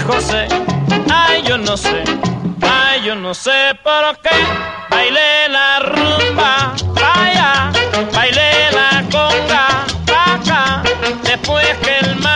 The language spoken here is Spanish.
José. Ay, yo no sé, ay, yo no sé por qué bailé la rumba, vaya, bailé la conga, acá, después que el